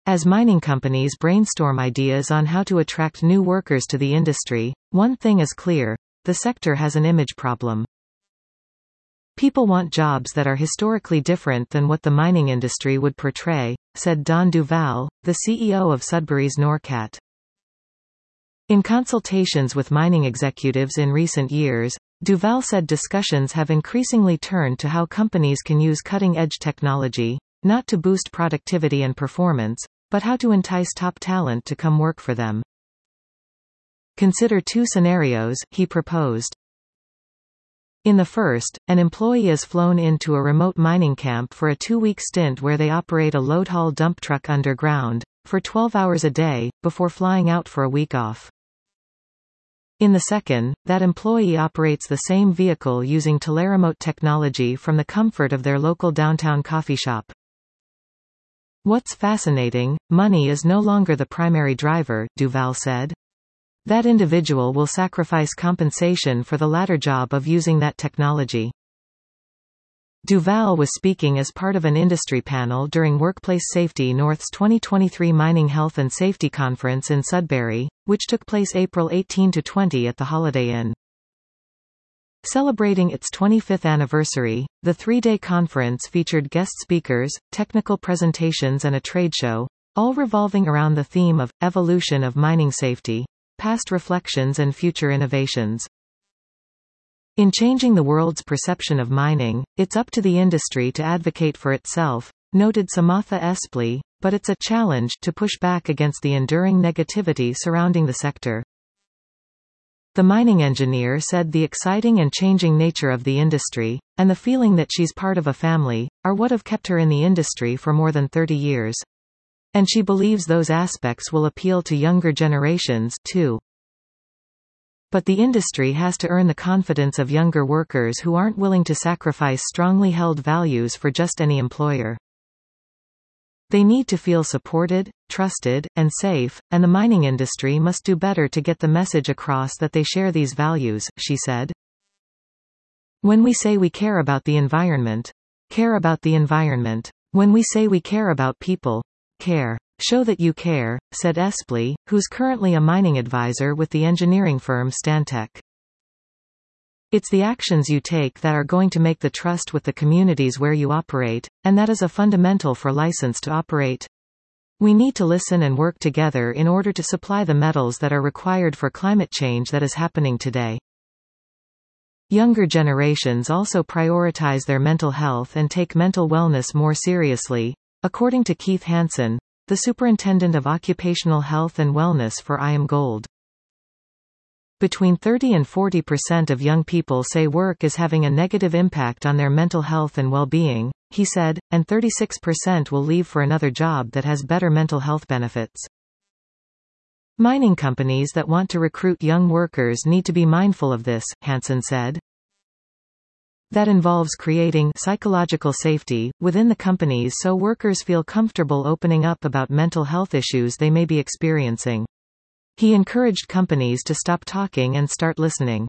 As mining companies brainstorm ideas on how to attract new workers to the industry, one thing is clear: the sector has an image problem. People want jobs that are historically different than what the mining industry would portray, said Don Duval, the CEO of Sudbury's Norcat. In consultations with mining executives in recent years, Duval said discussions have increasingly turned to how companies can use cutting-edge technology, not to boost productivity and performance, but how to entice top talent to come work for them. Consider two scenarios, he proposed. In the first, an employee is flown into a remote mining camp for a 2-week stint where they operate a load-haul dump truck underground, for 12 hours a day, before flying out for a week off. In the second, that employee operates the same vehicle using teleremote technology from the comfort of their local downtown coffee shop. What's fascinating, money is no longer the primary driver, Duval said. That individual will sacrifice compensation for the latter job of using that technology. Duval was speaking as part of an industry panel during Workplace Safety North's 2023 Mining Health and Safety Conference in Sudbury, which took place April 18–20 at the Holiday Inn. Celebrating its 25th anniversary, the 3-day conference featured guest speakers, technical presentations and a trade show, all revolving around the theme of evolution of mining safety, past reflections and future innovations. In changing the world's perception of mining, it's up to the industry to advocate for itself, noted Samatha Espley, but it's a challenge to push back against the enduring negativity surrounding the sector. The mining engineer said the exciting and changing nature of the industry, and the feeling that she's part of a family, are what have kept her in the industry for more than 30 years. And she believes those aspects will appeal to younger generations, too. But the industry has to earn the confidence of younger workers who aren't willing to sacrifice strongly held values for just any employer. They need to feel supported, trusted, and safe, and the mining industry must do better to get the message across that they share these values, she said. When we say we care about the environment, care about the environment. When we say we care about people, care. Show that you care, said Espley, who's currently a mining advisor with the engineering firm Stantec. It's the actions you take that are going to make the trust with the communities where you operate, and that is a fundamental for license to operate. We need to listen and work together in order to supply the metals that are required for climate change that is happening today. Younger generations also prioritize their mental health and take mental wellness more seriously, according to Keith Hansen, the Superintendent of Occupational Health and Wellness for IAMGOLD. Between 30 and 40% of young people say work is having a negative impact on their mental health and well-being, he said, and 36% will leave for another job that has better mental health benefits. Mining companies that want to recruit young workers need to be mindful of this, Hansen said. That involves creating psychological safety within the companies so workers feel comfortable opening up about mental health issues they may be experiencing. He encouraged companies to stop talking and start listening.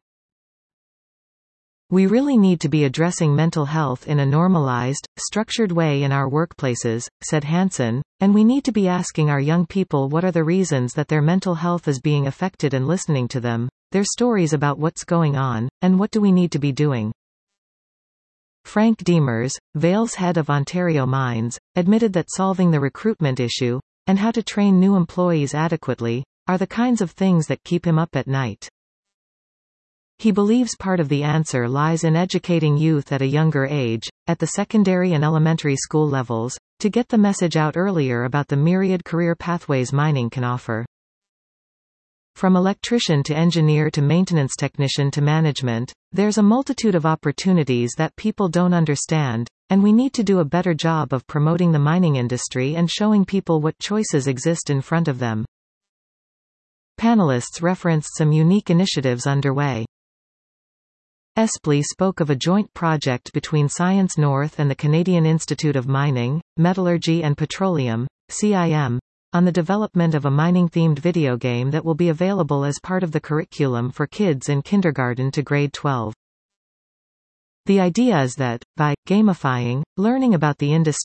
We really need to be addressing mental health in a normalized, structured way in our workplaces, said Hansen, and we need to be asking our young people what are the reasons that their mental health is being affected and listening to them, their stories about what's going on, and what do we need to be doing. Frank Demers, Vale's head of Ontario Mines, admitted that solving the recruitment issue, and how to train new employees adequately, are the kinds of things that keep him up at night. He believes part of the answer lies in educating youth at a younger age, at the secondary and elementary school levels, to get the message out earlier about the myriad career pathways mining can offer. From electrician to engineer to maintenance technician to management, there's a multitude of opportunities that people don't understand, and we need to do a better job of promoting the mining industry and showing people what choices exist in front of them. Panelists referenced some unique initiatives underway. Espley spoke of a joint project between Science North and the Canadian Institute of Mining, Metallurgy and Petroleum, CIM, on the development of a mining-themed video game that will be available as part of the curriculum for kids in kindergarten to grade 12. The idea is that, by gamifying learning about the industry,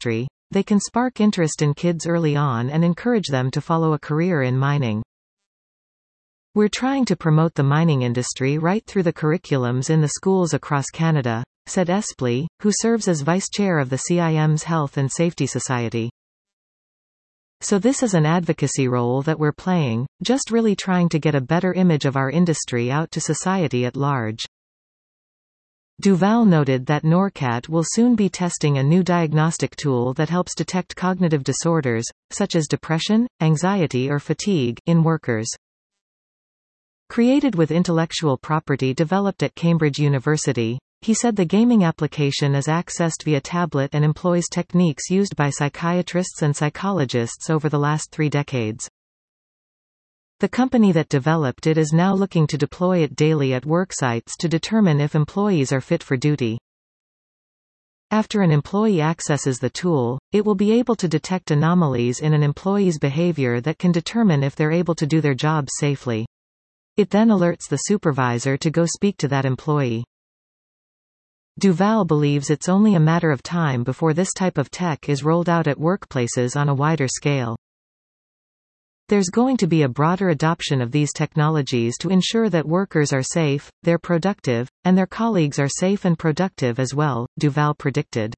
they can spark interest in kids early on and encourage them to follow a career in mining. We're trying to promote the mining industry right through the curriculums in the schools across Canada, said Espley, who serves as vice chair of the CIM's Health and Safety Society. So this is an advocacy role that we're playing, just really trying to get a better image of our industry out to society at large. Duval noted that NORCAT will soon be testing a new diagnostic tool that helps detect cognitive disorders, such as depression, anxiety or fatigue, in workers. Created with intellectual property developed at Cambridge University, he said the gaming application is accessed via tablet and employs techniques used by psychiatrists and psychologists over the last 3 decades. The company that developed it is now looking to deploy it daily at worksites to determine if employees are fit for duty. After an employee accesses the tool, it will be able to detect anomalies in an employee's behavior that can determine if they're able to do their jobs safely. It then alerts the supervisor to go speak to that employee. Duval believes it's only a matter of time before this type of tech is rolled out at workplaces on a wider scale. There's going to be a broader adoption of these technologies to ensure that workers are safe, they're productive, and their colleagues are safe and productive as well, Duval predicted.